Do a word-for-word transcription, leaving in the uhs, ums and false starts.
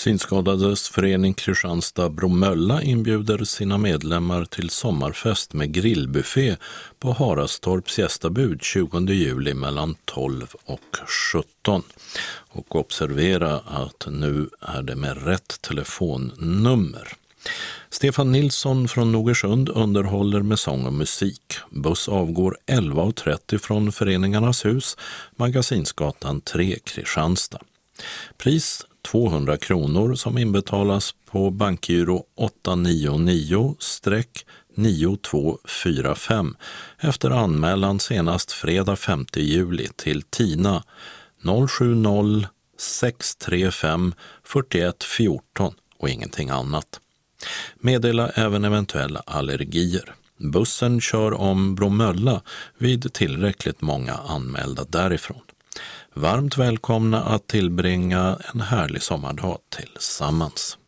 Synskadades förening Kristianstad Bromölla inbjuder sina medlemmar till sommarfest med grillbuffé på Harastorps gästabud tjugonde juli mellan tolv och sjutton. Och observera att nu är det med rätt telefonnummer. Stefan Nilsson från Nogersund underhåller med sång och musik. Buss avgår elva trettio från Föreningarnas hus, Magasinsgatan tre, Kristianstad. Pris tvåhundra kronor som inbetalas på bankgiro åtta nio nio nio två fyra fem efter anmälan senast fredag femte juli till Tina noll sju noll sex tre fem fyra ett ett fyra och ingenting annat. Meddela även eventuella allergier. Bussen kör om Bromölla vid tillräckligt många anmälda därifrån. Varmt välkomna att tillbringa en härlig sommardag tillsammans.